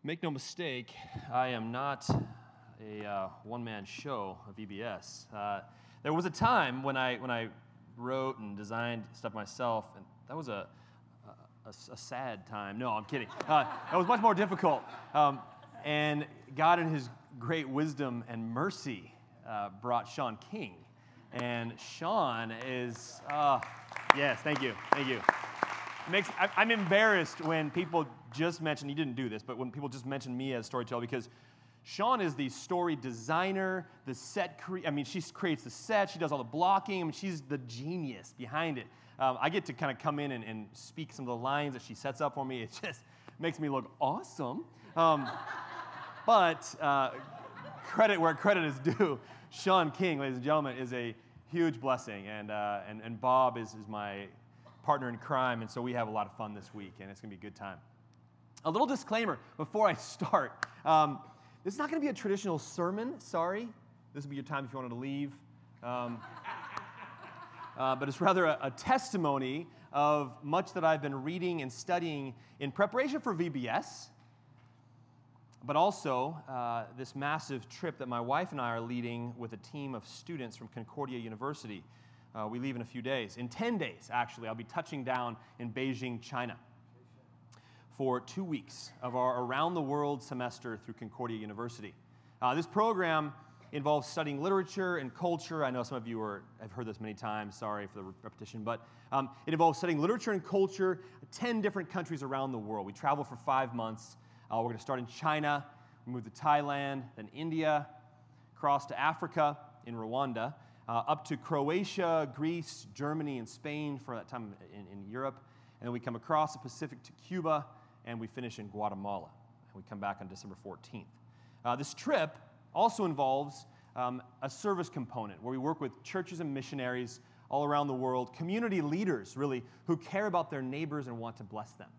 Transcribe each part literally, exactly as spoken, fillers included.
Make no mistake, I am not a uh, one-man show of V B S. Uh, there was a time when I when I wrote and designed stuff myself, and that was a a, a sad time. No, I'm kidding. Uh, that was much more difficult. Um, and God, in His great wisdom and mercy, uh, brought Sean King. And Sean is, uh, yes, thank you, thank you. It makes, I, I'm embarrassed when people just mention, you didn't do this, but when people just mention me as storyteller, because Sean is the story designer, the set, cre- I mean, she creates the set, she does all the blocking, I mean, she's the genius behind it. Um, I get to kind of come in and, and speak some of the lines that she sets up for me. It just makes me look awesome. Um, but uh, credit where credit is due. Sean King, ladies and gentlemen, is a huge blessing, and uh, and, and Bob is, is my partner in crime, and so we have a lot of fun this week, and it's going to be a good time. A little disclaimer before I start. Um, this is not going to be a traditional sermon, sorry. This will be your time if you wanted to leave. Um, uh, but it's rather a, a testimony of much that I've been reading and studying in preparation for V B S, but also uh, this massive trip that my wife and I are leading with a team of students from Concordia University. Uh, we leave in a few days. In ten days, actually, I'll be touching down in Beijing, China for two weeks of our around-the-world semester through Concordia University. Uh, this program involves studying literature and culture. I know some of you are, have heard this many times. Sorry for the repetition. But um, it involves studying literature and culture, ten different countries around the world. We travel for five months. Uh, we're going to start in China, we move to Thailand, then India, cross to Africa in Rwanda, uh, up to Croatia, Greece, Germany, and Spain for that time in, in Europe. And then we come across the Pacific to Cuba, and we finish in Guatemala. And we come back on December fourteenth. Uh, this trip also involves um, a service component where we work with churches and missionaries all around the world, community leaders, really, who care about their neighbors and want to bless them.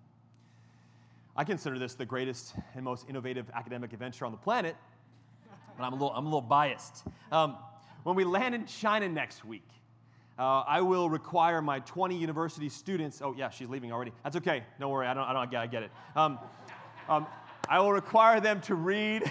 I consider this the greatest and most innovative academic adventure on the planet, but I'm a little, I'm a little biased. Um, when we land in China next week, uh, I will require my twenty university students, oh yeah, she's leaving already. That's okay, don't worry, I don't, I don't, I get it. Um, um, I will require them to read,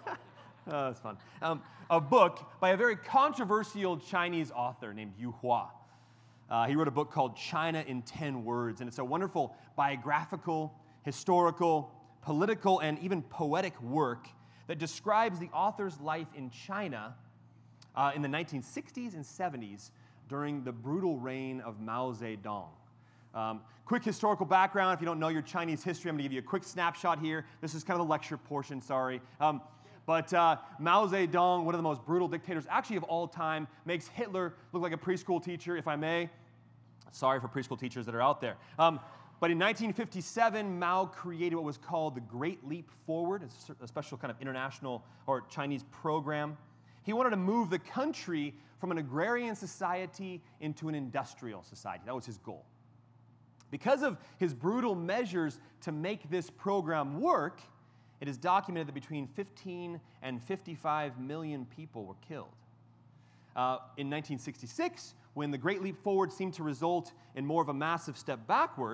oh, that's fun, um, a book by a very controversial Chinese author named Yu Hua. Uh, he wrote a book called China in ten words, and it's a wonderful biographical, historical, political, and even poetic work that describes the author's life in China uh, in the nineteen sixties and seventies during the brutal reign of Mao Zedong. Um, quick historical background, if you don't know your Chinese history, I'm going to give you a quick snapshot here. This is kind of the lecture portion, sorry. Um, but uh, Mao Zedong, one of the most brutal dictators actually of all time, makes Hitler look like a preschool teacher, if I may. Sorry for preschool teachers that are out there. Um, But in nineteen fifty-seven, Mao created what was called the Great Leap Forward, a special kind of international or Chinese program. He wanted to move the country from an agrarian society into an industrial society. That was his goal. Because of his brutal measures to make this program work, it is documented that between fifteen and fifty-five million people were killed. Uh, in nineteen sixty-six, when the Great Leap Forward seemed to result in more of a massive step backward,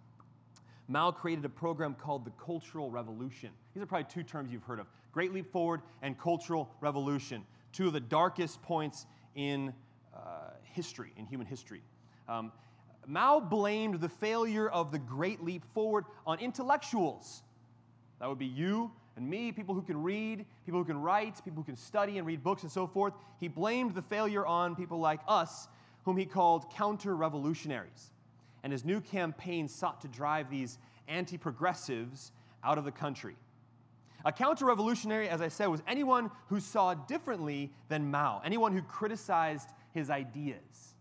Mao created a program called the Cultural Revolution. These are probably two terms you've heard of. Great Leap Forward and Cultural Revolution, two of the darkest points in uh, history, in human history. Um, Mao blamed the failure of the Great Leap Forward on intellectuals. That would be you and me, people who can read, people who can write, people who can study and read books and so forth. He blamed the failure on people like us, whom he called counter-revolutionaries. And his new campaign sought to drive these anti-progressives out of the country. A counter-revolutionary, as I said, was anyone who saw differently than Mao, anyone who criticized his ideas.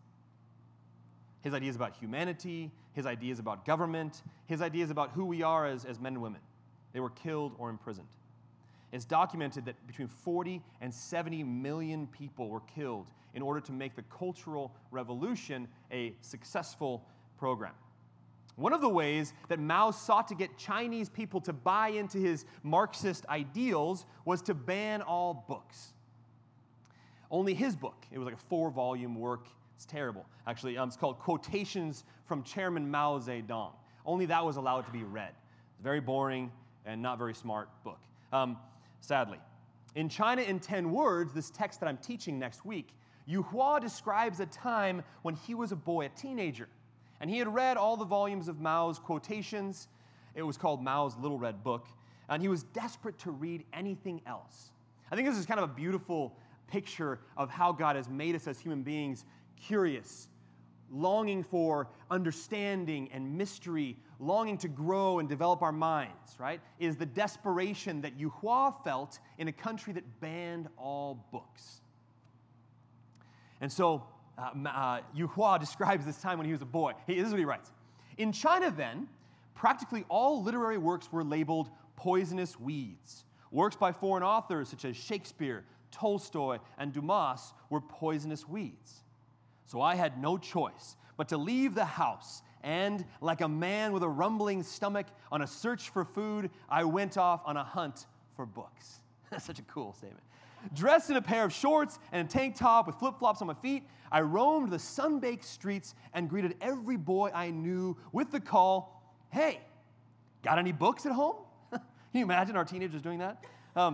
His ideas about humanity, his ideas about government, his ideas about who we are as, as men and women. They were killed or imprisoned. It's documented that between forty and seventy million people were killed in order to make the Cultural Revolution a successful program. One of the ways that Mao sought to get Chinese people to buy into his Marxist ideals was to ban all books. Only his book, it was like a four-volume work, it's terrible, actually, um, it's called Quotations from Chairman Mao Zedong. Only that was allowed to be read. It's very boring, and not very smart book, um, sadly. In China in ten Words, this text that I'm teaching next week, Yu Hua describes a time when he was a boy, a teenager, and he had read all the volumes of Mao's quotations. It was called Mao's Little Red Book, and he was desperate to read anything else. I think this is kind of a beautiful picture of how God has made us as human beings curious, longing for understanding and mystery, longing to grow and develop our minds, right? Is the desperation that Yu Hua felt in a country that banned all books. And so uh, uh, Yu Hua describes this time when he was a boy. He, this is what he writes. In China then, practically all literary works were labeled poisonous weeds. Works by foreign authors such as Shakespeare, Tolstoy, and Dumas were poisonous weeds. So I had no choice but to leave the house, and like a man with a rumbling stomach on a search for food, I went off on a hunt for books. That's such a cool statement. Dressed in a pair of shorts and a tank top with flip-flops on my feet, I roamed the sun-baked streets and greeted every boy I knew with the call, "Hey, got any books at home?" Can you imagine our teenagers doing that? Um,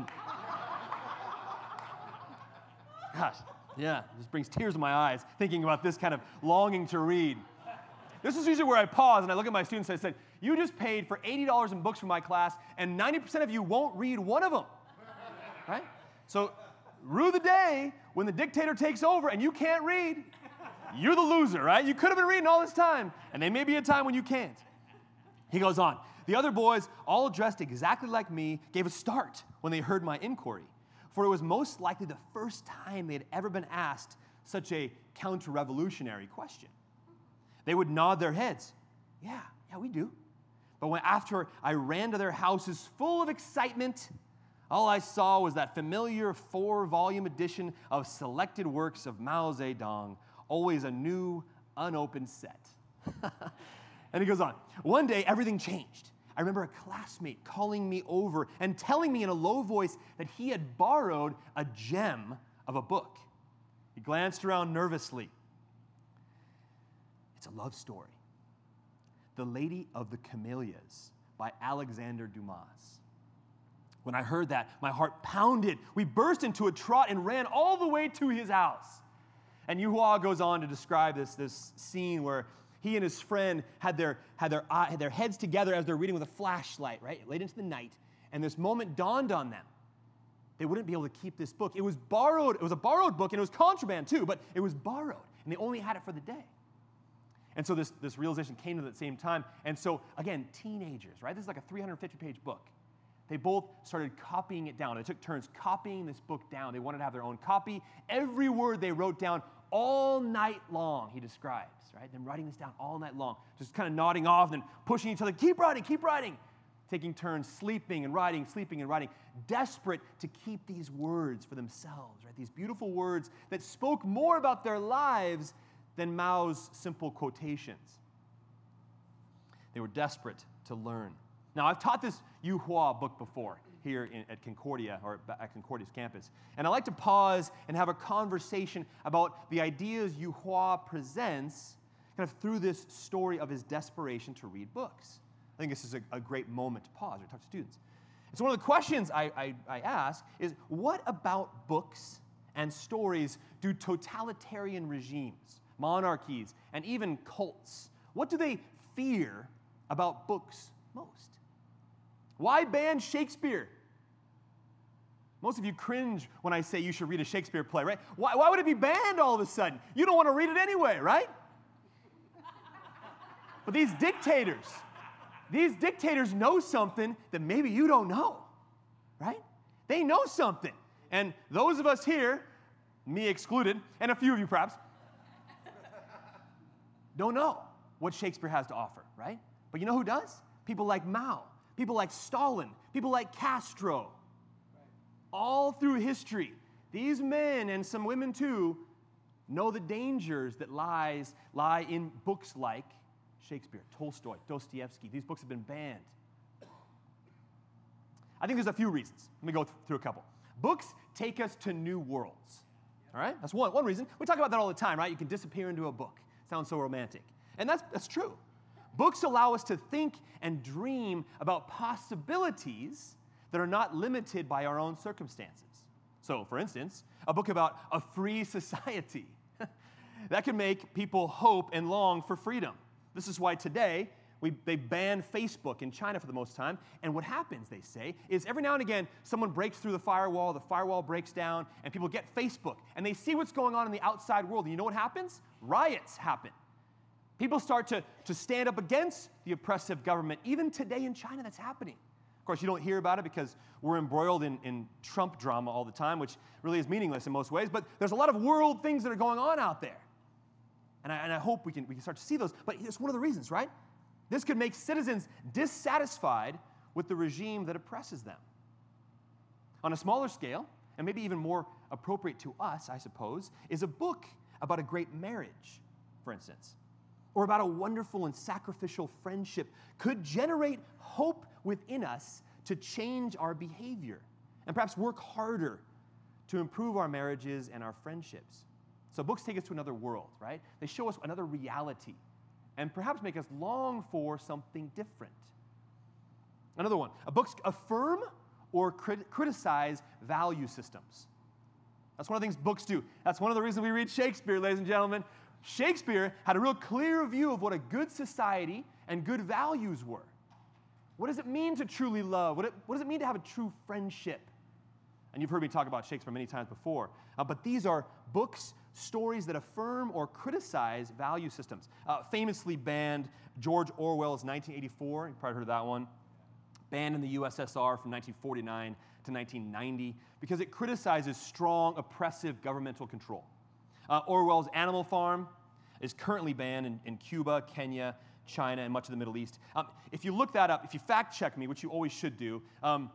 Gosh, yeah, this brings tears to my eyes thinking about this kind of longing to read. This is usually where I pause and I look at my students and I said, you just paid for eighty dollars in books for my class and ninety percent of you won't read one of them, right? So rue the day when the dictator takes over and you can't read, you're the loser, right? You could have been reading all this time, and there may be a time when you can't. He goes on. The other boys, all dressed exactly like me, gave a start when they heard my inquiry, for it was most likely the first time they had ever been asked such a counter-revolutionary question. They would nod their heads. Yeah, yeah, we do. But when after I ran to their houses full of excitement, all I saw was that familiar four-volume edition of selected works of Mao Zedong, always a new, unopened set. And he goes on. One day, everything changed. I remember a classmate calling me over and telling me in a low voice that he had borrowed a gem of a book. He glanced around nervously. It's a love story. The Lady of the Camellias by Alexander Dumas. When I heard that, my heart pounded. We burst into a trot and ran all the way to his house. And Yu Hua goes on to describe this, this scene where he and his friend had their, had, their, uh, had their heads together as they're reading with a flashlight, right, late into the night. And this moment dawned on them. They wouldn't be able to keep this book. It was borrowed. It was a borrowed book, and it was contraband too, but it was borrowed. And they only had it for the day. And so this, this realization came to them at the same time. And so, again, teenagers, right? This is like a three hundred fifty page book. They both started copying it down. They took turns copying this book down. They wanted to have their own copy. Every word they wrote down all night long, he describes, right? Them writing this down all night long, just kind of nodding off and pushing each other, keep writing, keep writing. Taking turns sleeping and writing, sleeping and writing, desperate to keep these words for themselves, right? These beautiful words that spoke more about their lives than Mao's simple quotations. They were desperate to learn. Now, I've taught this Yu Hua book before here in, at Concordia, or at Concordia's campus. And I like to pause and have a conversation about the ideas Yu Hua presents kind of through this story of his desperation to read books. I think this is a, a great moment to pause or talk to students. And so one of the questions I, I, I ask is, what about books and stories do totalitarian regimes, monarchies, and even cults, what do they fear about books most? Why ban Shakespeare? Most of you cringe when I say you should read a Shakespeare play, right? Why, why would it be banned all of a sudden? You don't want to read it anyway, right? But these dictators, these dictators know something that maybe you don't know, right? They know something. And those of us here, me excluded, and a few of you perhaps, don't know what Shakespeare has to offer, right? But you know who does? People like Mao, people like Stalin, people like Castro. Right. All through history, these men and some women too know the dangers that lies lie in books like Shakespeare, Tolstoy, Dostoevsky. These books have been banned. I think there's a few reasons. Let me go th- through a couple. Books take us to new worlds. All right? That's one, one reason. We talk about that all the time, right? You can disappear into a book. Sounds so romantic. And that's, that's true. Books allow us to think and dream about possibilities that are not limited by our own circumstances. So, for instance, a book about a free society. That can make people hope and long for freedom. This is why today we, they ban Facebook in China for the most time. And what happens, they say, is every now and again, someone breaks through the firewall, the firewall breaks down, and people get Facebook. And they see what's going on in the outside world. And you know what happens? Riots happen. People start to, to stand up against the oppressive government. Even today in China, that's happening. Of course, you don't hear about it because we're embroiled in, in Trump drama all the time, which really is meaningless in most ways. But there's a lot of world things that are going on out there. And I, and I hope we can, we can start to see those. But it's one of the reasons, right? This could make citizens dissatisfied with the regime that oppresses them. On a smaller scale, and maybe even more appropriate to us, I suppose, is a book about a great marriage, for instance, or about a wonderful and sacrificial friendship could generate hope within us to change our behavior and perhaps work harder to improve our marriages and our friendships. So books take us to another world, right? They show us another reality and perhaps make us long for something different. Another one, a books affirm or crit- criticize value systems. That's one of the things books do. That's one of the reasons we read Shakespeare, ladies and gentlemen. Shakespeare had a real clear view of what a good society and good values were. What does it mean to truly love? What, it, what does it mean to have a true friendship? And you've heard me talk about Shakespeare many times before. Uh, but these are books, stories that affirm or criticize value systems. Uh, famously banned George Orwell's nineteen eighty-four. You've probably heard of that one. Banned in the U S S R from nineteen forty-nine to nineteen ninety because it criticizes strong, oppressive governmental control. Uh, Orwell's Animal Farm is currently banned in, in Cuba, Kenya, China, and much of the Middle East. Um, if you look that up, if you fact check me, which you always should do, um,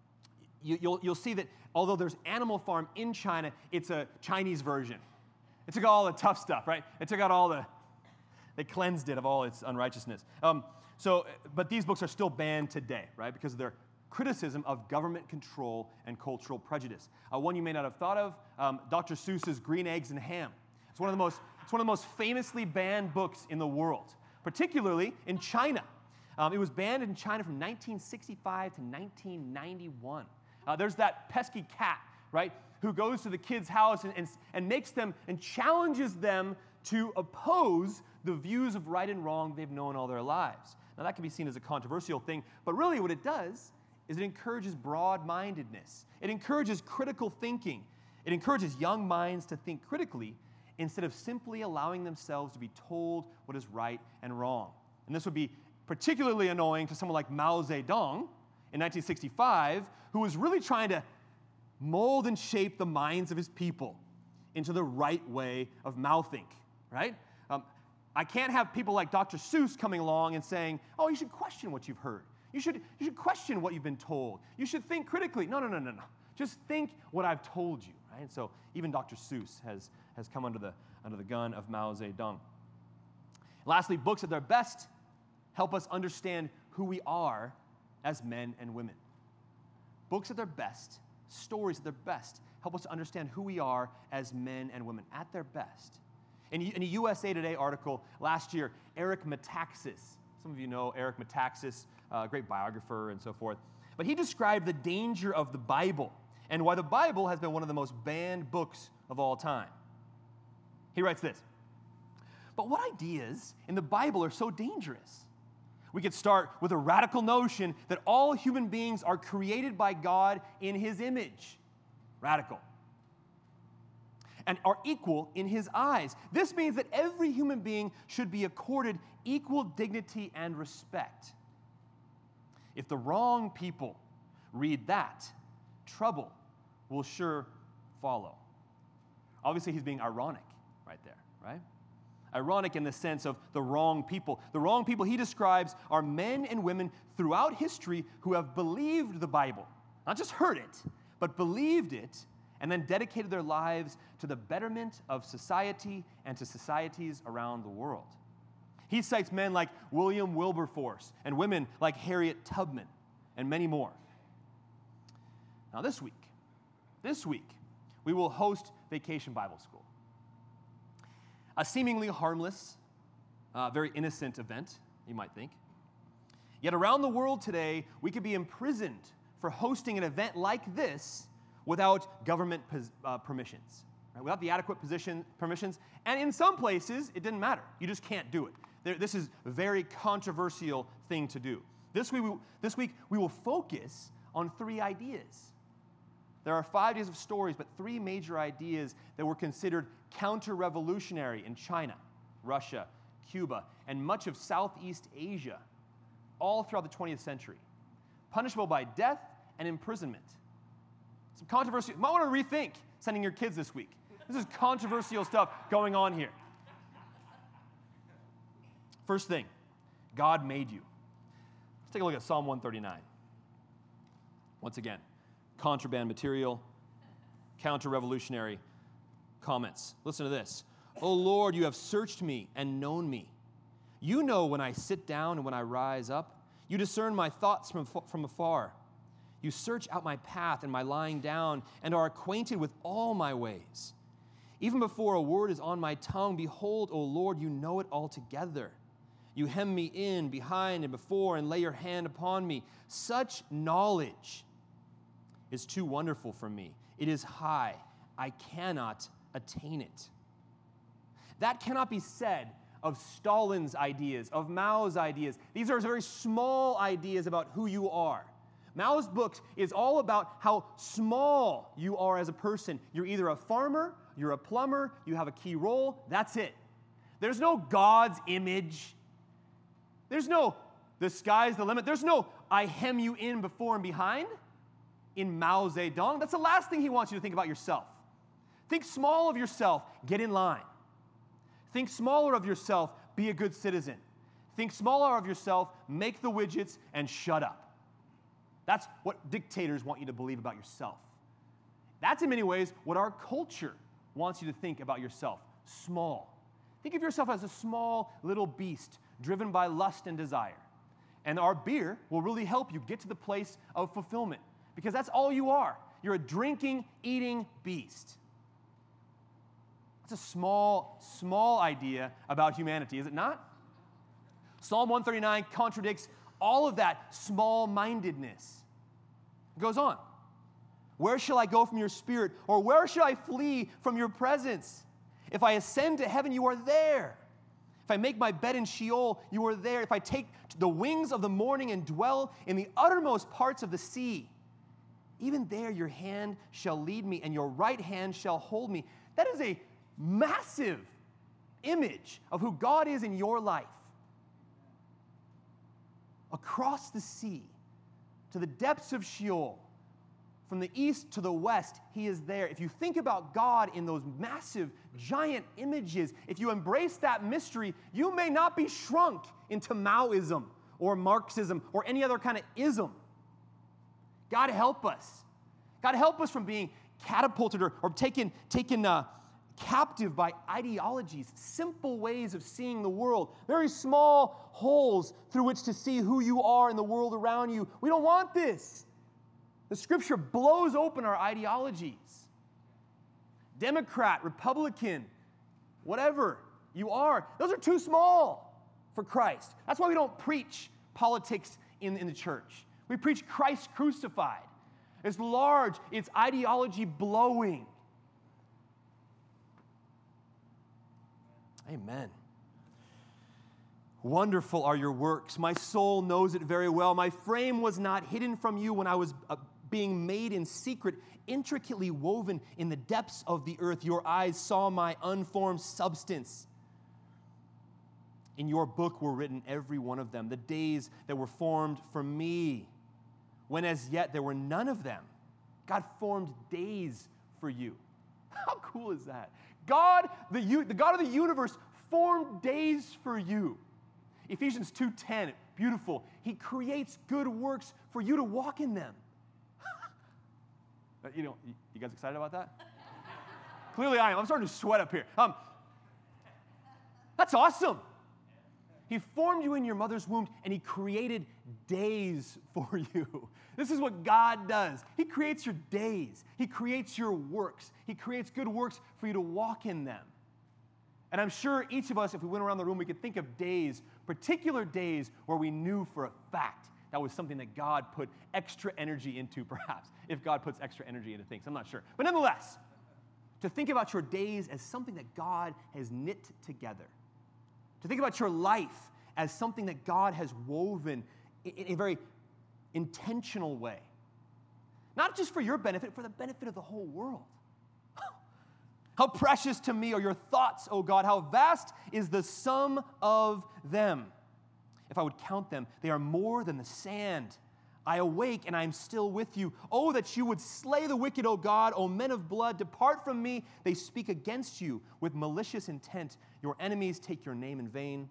you, you'll, you'll see that although there's Animal Farm in China, it's a Chinese version. It took all the tough stuff, right? It took out all the, they cleansed it of all its unrighteousness. Um, so, but these books are still banned today, right? Because of their criticism of government control and cultural prejudice. Uh, one you may not have thought of, um, Doctor Seuss's Green Eggs and Ham. It's one of the most, it's one of the most famously banned books in the world, particularly in China. Um, it was banned in China from nineteen sixty-five to nineteen ninety-one. Uh, there's that pesky cat, right, who goes to the kid's house and, and, and makes them and challenges them to oppose the views of right and wrong they've known all their lives. Now, that can be seen as a controversial thing, but really what it does is it encourages broad-mindedness. It encourages critical thinking. It encourages young minds to think critically instead of simply allowing themselves to be told what is right and wrong. And this would be particularly annoying to someone like Mao Zedong in nineteen sixty-five, who was really trying to mold and shape the minds of his people into the right way of Mao-think, right? Um, I can't have people like Doctor Seuss coming along and saying, oh, you should question what you've heard. You should, you should question what you've been told. You should think critically. No, no, no, no, no. Just think what I've told you, right? And so even Doctor Seuss has, has come under the, under the gun of Mao Zedong. Lastly, books at their best help us understand who we are as men and women. Books at their best, stories at their best, help us to understand who we are as men and women at their best. In, in a U S A Today article last year, Eric Metaxas, some of you know Eric Metaxas, a great biographer and so forth, but he described the danger of the Bible and why the Bible has been one of the most banned books of all time. He writes this, but what ideas in the Bible are so dangerous? We could start with a radical notion that all human beings are created by God in His image. Radical. And are equal in His eyes. This means that every human being should be accorded equal dignity and respect. If the wrong people read that, trouble will sure follow. Obviously, he's being ironic right there, right? Ironic in the sense of the wrong people. The wrong people he describes are men and women throughout history who have believed the Bible. Not just heard it, but believed it and then dedicated their lives to the betterment of society and to societies around the world. He cites men like William Wilberforce and women like Harriet Tubman and many more. Now this week, this week, we will host Vacation Bible School. A seemingly harmless, uh, very innocent event you might think. Yet around the world today, we could be imprisoned for hosting an event like this without government pos- uh, permissions, right? Without the adequate position, permissions. And in some places, it didn't matter. You just can't do it. There, this is a very controversial thing to do. This week, we, this week, we will focus on three ideas. There are five days of stories, but three major ideas that were considered counter-revolutionary in China, Russia, Cuba, and much of Southeast Asia, all throughout the twentieth century, punishable by death and imprisonment. Some controversy. You might want to rethink sending your kids this week. This is controversial stuff going on here. First thing, God made you. Let's take a look at Psalm one thirty-nine. Once again, contraband material, counter-revolutionary comments. Listen to this. O Lord, you have searched me and known me. You know when I sit down and when I rise up. You discern my thoughts from, from afar. You search out my path and my lying down and are acquainted with all my ways. Even before a word is on my tongue, behold, O Lord, you know it altogether. You hem me in behind and before and lay your hand upon me. Such knowledge is too wonderful for me. It is high. I cannot attain it. That cannot be said of Stalin's ideas, of Mao's ideas. These are very small ideas about who you are. Mao's book is all about how small you are as a person. You're either a farmer, you're a plumber, you have a key role, that's it. There's no God's image. There's no, the sky's the limit. There's no, I hem you in before and behind in Mao Zedong. That's the last thing he wants you to think about yourself. Think small of yourself, get in line. Think smaller of yourself, be a good citizen. Think smaller of yourself, make the widgets, and shut up. That's what dictators want you to believe about yourself. That's in many ways what our culture wants you to think about yourself, small. Think of yourself as a small little beast driven by lust and desire. And our beer will really help you get to the place of fulfillment because that's all you are. You're a drinking, eating beast. It's a small, small idea about humanity, is it not? Psalm one thirty-nine contradicts all of that small-mindedness. It goes on. Where shall I go from your spirit? Or where shall I flee from your presence? If I ascend to heaven, you are there. If I make my bed in Sheol, you are there. If I take the wings of the morning and dwell in the uttermost parts of the sea, even there your hand shall lead me, and your right hand shall hold me. That is a massive image of who God is in your life. Across the sea, to the depths of Sheol, from the east to the west, he is there. If you think about God in those massive, giant images, if you embrace that mystery, you may not be shrunk into Maoism or Marxism or any other kind of ism. God help us. God help us from being catapulted or, or taken, taken uh, captive by ideologies, simple ways of seeing the world, very small holes through which to see who you are in the world around you. We don't want this. The Scripture blows open our ideologies. Democrat, Republican, whatever you are, those are too small for Christ. That's why we don't preach politics in, in the church. We preach Christ crucified. It's large, it's ideology blowing. Amen. Wonderful are your works. My soul knows it very well. My frame was not hidden from you when I was uh, being made in secret, intricately woven in the depths of the earth. Your eyes saw my unformed substance. In your book were written every one of them, the days that were formed for me, when as yet there were none of them. God formed days for you. How cool is that? God, the, the God of the universe, formed days for you. Ephesians two ten, beautiful. He creates good works for you to walk in them. you know, you guys excited about that? Clearly I am. I'm starting to sweat up here. Um, that's awesome. He formed you in your mother's womb, and he created days for you. This is what God does. He creates your days. He creates your works. He creates good works for you to walk in them. And I'm sure each of us, if we went around the room, we could think of days particular days where we knew for a fact that was something that God put extra energy into, perhaps, if God puts extra energy into things. I'm not sure. But nonetheless, to think about your days as something that God has knit together. To think about your life as something that God has woven in a very intentional way. Not just for your benefit, for the benefit of the whole world. How precious to me are your thoughts, O God. How vast is the sum of them. If I would count them, they are more than the sand. I awake and I am still with you. Oh, that you would slay the wicked, O God. O men of blood, depart from me. They speak against you with malicious intent. Your enemies take your name in vain.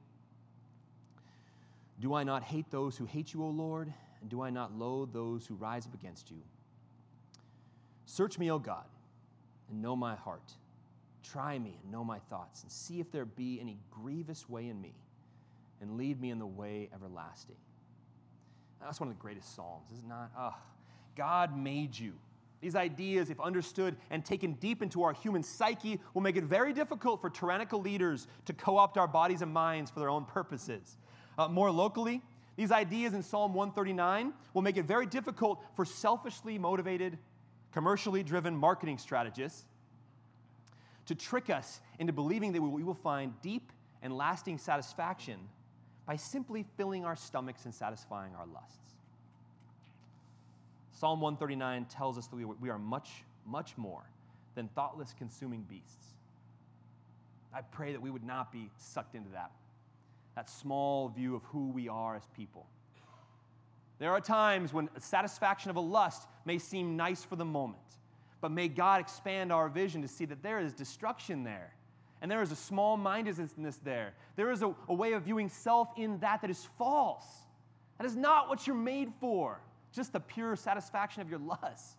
Do I not hate those who hate you, O Lord? And do I not loathe those who rise up against you? Search me, O God, and know my heart. Try me and know my thoughts, and see if there be any grievous way in me, and lead me in the way everlasting. That's one of the greatest psalms, is it not? Oh, God made you. These ideas, if understood and taken deep into our human psyche, will make it very difficult for tyrannical leaders to co-opt our bodies and minds for their own purposes. Uh, more locally, these ideas in Psalm one thirty-nine will make it very difficult for selfishly motivated, commercially driven marketing strategists to trick us into believing that we will find deep and lasting satisfaction by simply filling our stomachs and satisfying our lusts. Psalm one thirty-nine tells us that we are much, much more than thoughtless consuming beasts. I pray that we would not be sucked into that, that small view of who we are as people. There are times when satisfaction of a lust may seem nice for the moment, but may God expand our vision to see that there is destruction there. And there is a small-mindedness there. There is a, a way of viewing self in that that is false. That is not what you're made for, just the pure satisfaction of your lust.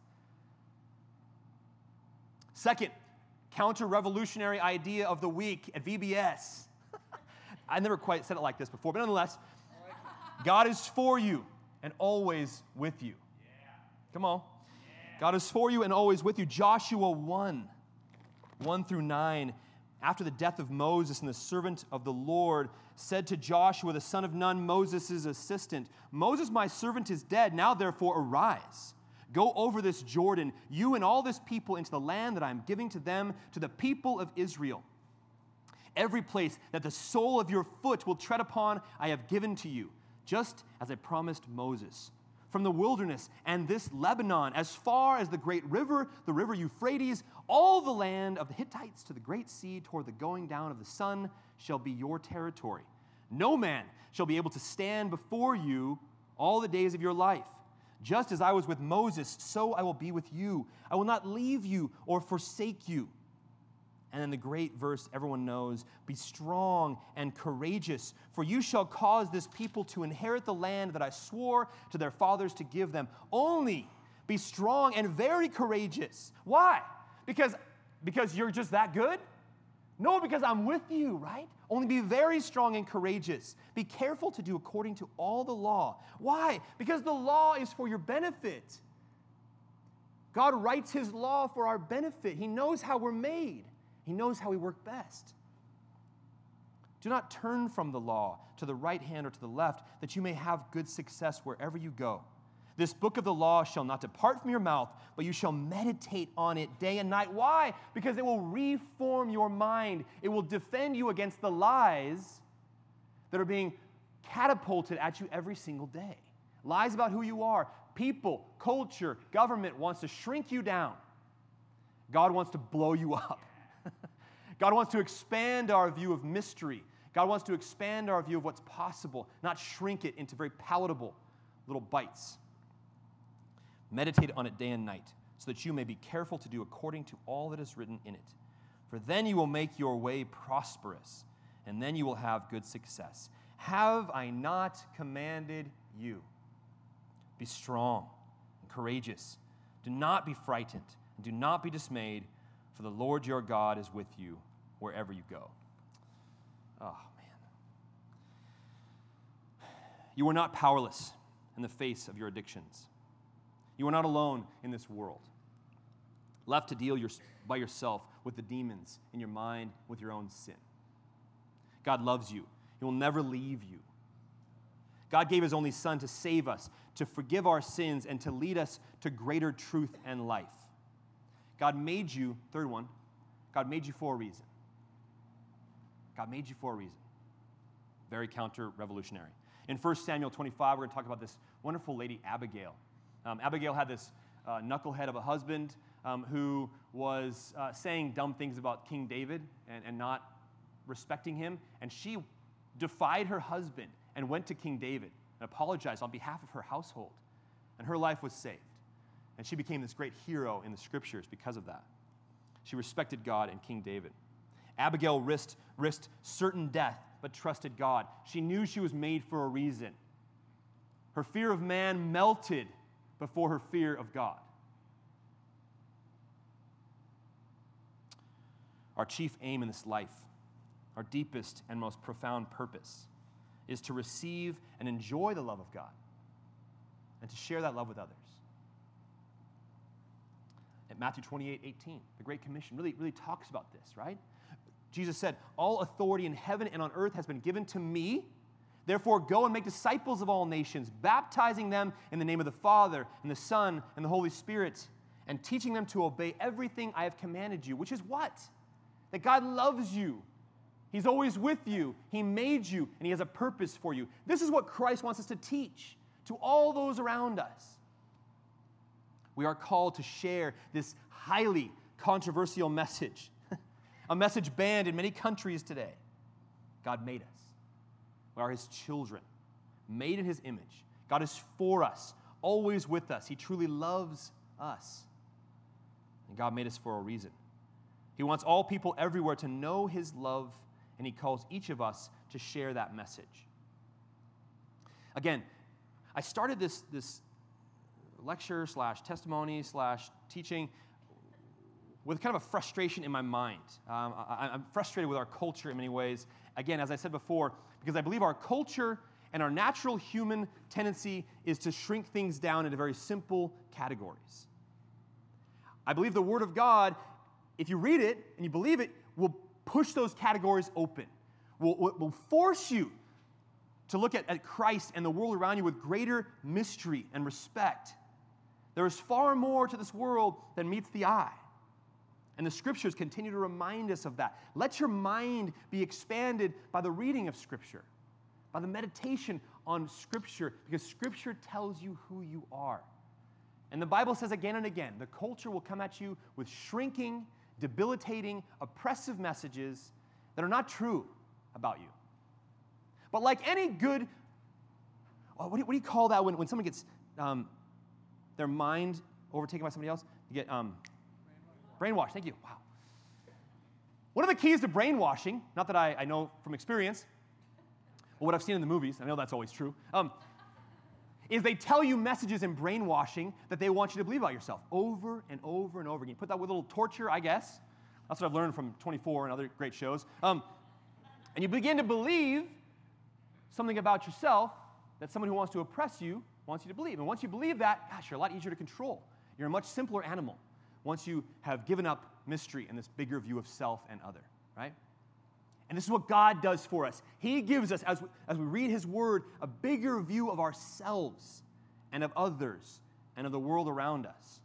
Second, counter-revolutionary idea of the week at V B S. I never quite said it like this before, but nonetheless, God is for you and always with you. Come on. God is for you and always with you. Joshua one, one through nine. After the death of Moses, and the servant of the Lord said to Joshua, the son of Nun, Moses' assistant, Moses, my servant, is dead. Now, therefore, arise. Go over this Jordan, you and all this people, into the land that I am giving to them, to the people of Israel. Every place that the sole of your foot will tread upon, I have given to you, just as I promised Moses. From the wilderness and this Lebanon, as far as the great river, the river Euphrates, all the land of the Hittites to the great sea toward the going down of the sun shall be your territory. No man shall be able to stand before you all the days of your life. Just as I was with Moses, so I will be with you. I will not leave you or forsake you. And then the great verse everyone knows, be strong and courageous, for you shall cause this people to inherit the land that I swore to their fathers to give them. Only be strong and very courageous. Why? Because, because you're just that good? No, because I'm with you, right? Only be very strong and courageous. Be careful to do according to all the law. Why? Because the law is for your benefit. God writes his law for our benefit. He knows how we're made. He knows how we work best. Do not turn from the law to the right hand or to the left, that you may have good success wherever you go. This book of the law shall not depart from your mouth, but you shall meditate on it day and night. Why? Because it will reform your mind. It will defend you against the lies that are being catapulted at you every single day. Lies about who you are. People, culture, government wants to shrink you down. God wants to blow you up. God wants to expand our view of mystery. God wants to expand our view of what's possible, not shrink it into very palatable little bites. Meditate on it day and night, so that you may be careful to do according to all that is written in it. For then you will make your way prosperous, and then you will have good success. Have I not commanded you? Be strong and courageous. Do not be frightened, and do not be dismayed, for the Lord your God is with you wherever you go. Oh, man. You are not powerless in the face of your addictions. You are not alone in this world, left to deal your, by yourself with the demons in your mind, with your own sin. God loves you. He will never leave you God gave his only Son to save us, to forgive our sins, and to lead us to greater truth and life. God made you, third one, God made you for a reason. God made you for a reason. Very counter-revolutionary. In First Samuel twenty-five, we're going to talk about this wonderful lady, Abigail. Um, Abigail had this uh, knucklehead of a husband um, who was uh, saying dumb things about King David and, and not respecting him. And she defied her husband and went to King David and apologized on behalf of her household. And her life was saved. And she became this great hero in the scriptures because of that. She respected God and King David. Abigail risked, risked certain death, but trusted God. She knew she was made for a reason. Her fear of man melted before her fear of God. Our chief aim in this life, our deepest and most profound purpose, is to receive and enjoy the love of God and to share that love with others. At Matthew twenty-eight eighteen, the Great Commission really, really talks about this, right? Jesus said, all authority in heaven and on earth has been given to me. Therefore, go and make disciples of all nations, baptizing them in the name of the Father and the Son and the Holy Spirit, and teaching them to obey everything I have commanded you, which is what? That God loves you. He's always with you. He made you, and he has a purpose for you. This is what Christ wants us to teach to all those around us. We are called to share this highly controversial message, a message banned in many countries today. God made us. We are his children, made in his image. God is for us, always with us. He truly loves us. And God made us for a reason. He wants all people everywhere to know his love, and he calls each of us to share that message. Again, I started this, this lecture slash testimony slash teaching with kind of a frustration in my mind. Um, I, I'm frustrated with our culture in many ways. Again, as I said before, because I believe our culture and our natural human tendency is to shrink things down into very simple categories. I believe the Word of God, if you read it and you believe it, will push those categories open, will, will force you to look at, at Christ and the world around you with greater mystery and respect. There is far more to this world than meets the eye. And the Scriptures continue to remind us of that. Let your mind be expanded by the reading of Scripture, by the meditation on Scripture, because Scripture tells you who you are. And the Bible says again and again, the culture will come at you with shrinking, debilitating, oppressive messages that are not true about you. But like any good, what do you, what do you call that when, when someone gets um, their mind overtaken by somebody else? You get um, brainwashed. Thank you. Wow. One of the keys to brainwashing, not that I, I know from experience, but what I've seen in the movies, I know that's always true, um, is they tell you messages in brainwashing that they want you to believe about yourself over and over and over again. Put that with a little torture, I guess. That's what I've learned from twenty-four and other great shows. Um, and you begin to believe something about yourself that someone who wants to oppress you wants you to believe. And once you believe that, gosh, you're a lot easier to control. You're a much simpler animal once you have given up mystery and this bigger view of self and other, right? And this is what God does for us. He gives us, as we, as we read his word, a bigger view of ourselves and of others and of the world around us.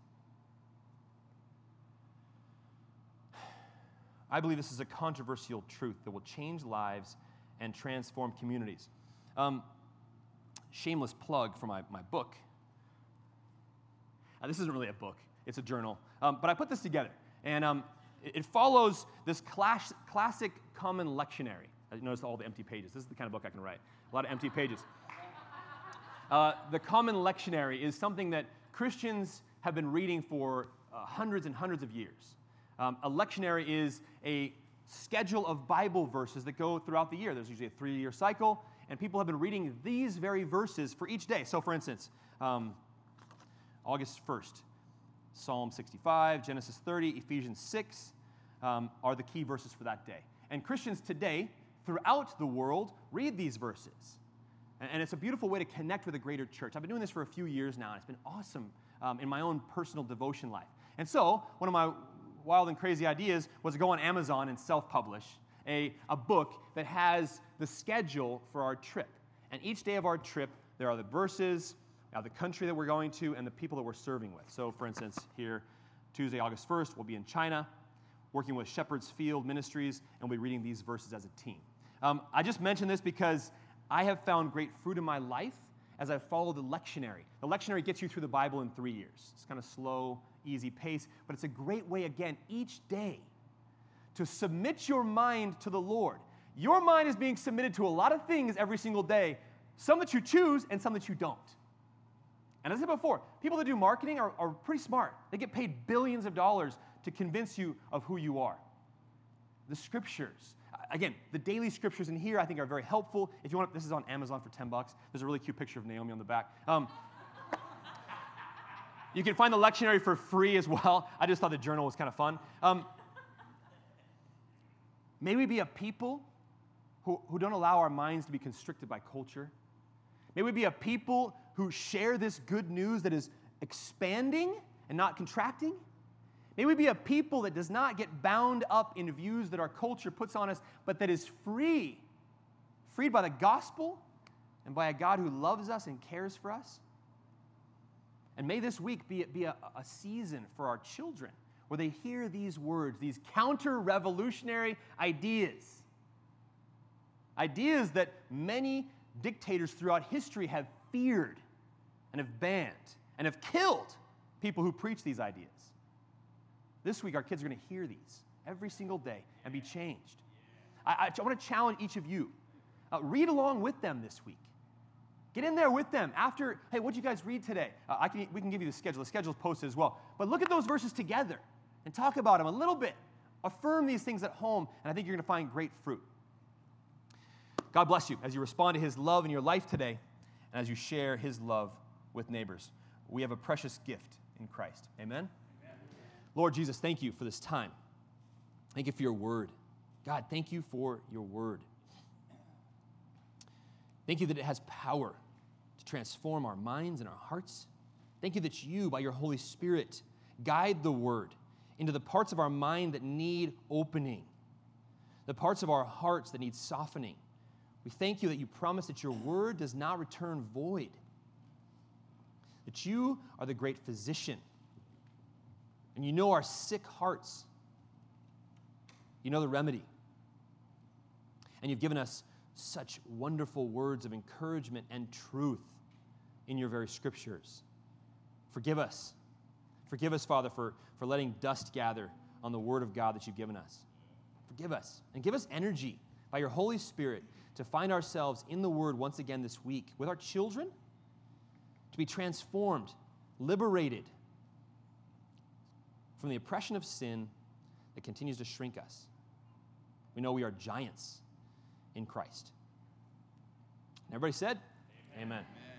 I believe this is a controversial truth that will change lives and transform communities. Um, shameless plug for my, my book. Now, this isn't really a book. It's a journal. Um, but I put this together. And um, it, it follows this class, classic common lectionary. You notice all the empty pages. This is the kind of book I can write. A lot of empty pages. Uh, the common lectionary is something that Christians have been reading for uh, hundreds and hundreds of years. Um, a lectionary is a schedule of Bible verses that go throughout the year. There's usually a three-year cycle, and people have been reading these very verses for each day. So, for instance, um, August first, Psalm sixty-five, Genesis thirty, Ephesians six um, are the key verses for that day. And Christians today, throughout the world, read these verses. And, and it's a beautiful way to connect with a greater church. I've been doing this for a few years now, and it's been awesome um, in my own personal devotion life. And so, one of my wild and crazy ideas was to go on Amazon and self-publish a, a book that has the schedule for our trip. And each day of our trip, there are the verses, uh, the country that we're going to, and the people that we're serving with. So, for instance, here, Tuesday, August first, we'll be in China, working with Shepherd's Field Ministries, and we'll be reading these verses as a team. Um, I just mention this because I have found great fruit in my life as I follow the lectionary. The lectionary gets you through the Bible in three years. It's kind of slow, easy pace, but it's a great way, again, each day to submit your mind to the Lord. Your mind is being submitted to a lot of things every single day, some that you choose and some that you don't. And as I said before, people that do marketing are, are pretty smart. They get paid billions of dollars to convince you of who you are. The scriptures. Again, the daily scriptures in here I think are very helpful. If you want, this is on Amazon for ten bucks. There's a really cute picture of Naomi on the back. Um, you can find the lectionary for free as well. I just thought the journal was kind of fun. Um, may we be a people who, who don't allow our minds to be constricted by culture. May we be a people who share this good news that is expanding and not contracting. May we be a people that does not get bound up in views that our culture puts on us, but that is free, freed by the gospel and by a God who loves us and cares for us. And may this week be, be a, a season for our children where they hear these words, these counter-revolutionary ideas, ideas that many dictators throughout history have feared and have banned and have killed people who preach these ideas. This week, our kids are going to hear these every single day and be changed. I, I, I want to challenge each of you. Uh, read along with them this week. Get in there with them. After, hey, what'd you guys read today? Uh, I can, we can give you the schedule. The schedule is posted as well. But look at those verses together and talk about them a little bit. Affirm these things at home, and I think you're going to find great fruit. God bless you as you respond to his love in your life today and as you share his love with neighbors. We have a precious gift in Christ. Amen? Lord Jesus, thank you for this time. Thank you for your word. God, thank you for your word. Thank you that it has power to transform our minds and our hearts. Thank you that you, by your Holy Spirit, guide the word into the parts of our mind that need opening, the parts of our hearts that need softening. We thank you that you promise that your word does not return void, that you are the great physician, and you know our sick hearts. You know the remedy. And you've given us such wonderful words of encouragement and truth in your very scriptures. Forgive us. Forgive us, Father, for, for letting dust gather on the word of God that you've given us. Forgive us. And give us energy by your Holy Spirit to find ourselves in the word once again this week with our children, to be transformed, liberated from the oppression of sin that continues to shrink us. We know we are giants in Christ. And everybody said, Amen. Amen.